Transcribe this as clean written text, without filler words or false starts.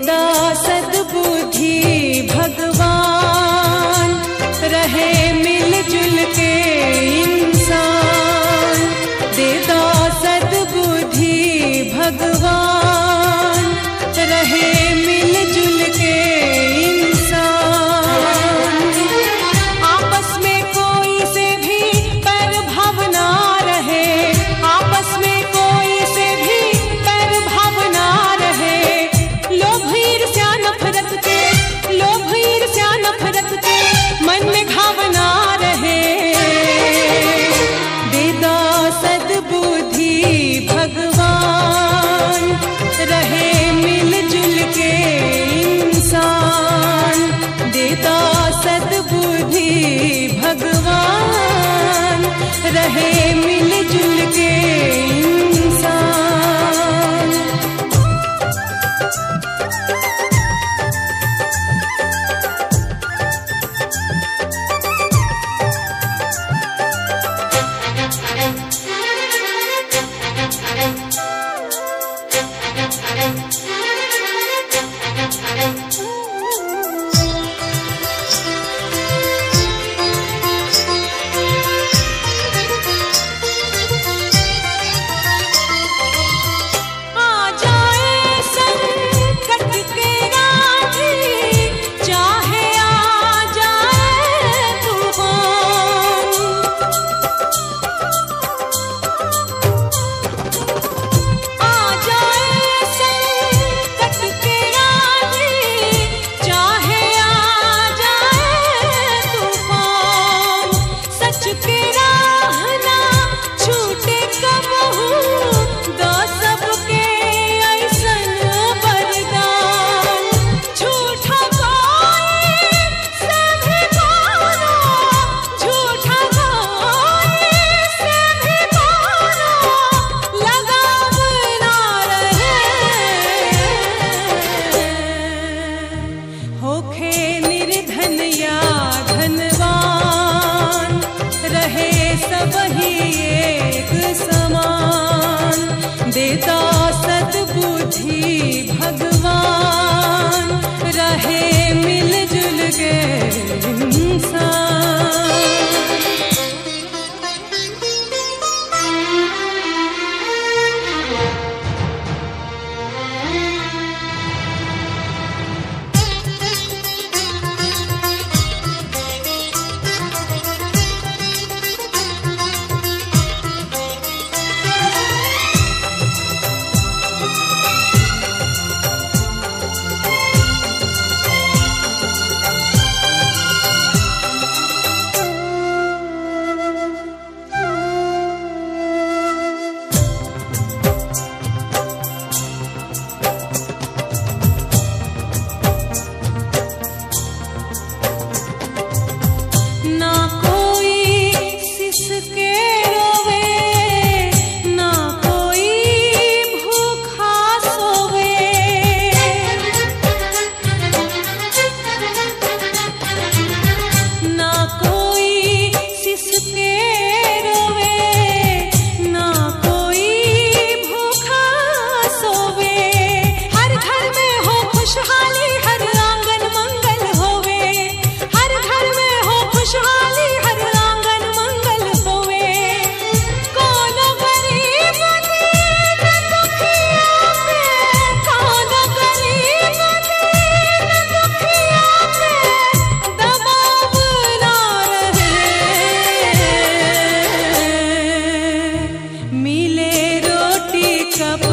देता सद्बुद्धि भगवान, रहे मिलजुल के इंसान। देता सद्बुद्धि भगवान, रहे मिलजुल के इंसान। आपस में कोई से भी बैरभाव ना रहे, आपस में कोई से भी बैरभाव ना रहे। लोभ ईर्ष्या नफरत के, लोभ ईर्ष्या नफरत के मन में घाव ना रहे। देता सद्बुद्धि भगवान, रहे मिलजुल के इंसान। देता सद्बुद्धि भगवान, रहे मिलजुल के इंसान। देता सद्बुद्धि भगवान, रहे मिलजुल के इंसान। कब